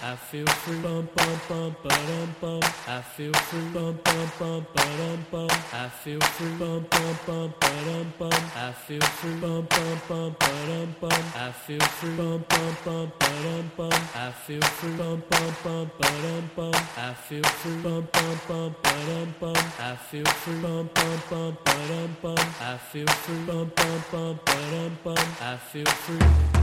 I feel free. Bum bum bum ba-dum bum. I feel free. Bum bum bum ba-dum bum. I feel free. Bum bum bum ba-dum bum. I feel free. Bum bum bum ba-dum bum. I feel free. Bum bum bum ba-dum bum. I feel free. Bum bum bum ba-dum bum. I feel free. Bum bum bum ba-dum bum. I feel free. Bum bum bum ba-dum bum. I feel free. Bum bum bum ba-dum bum. I feel free.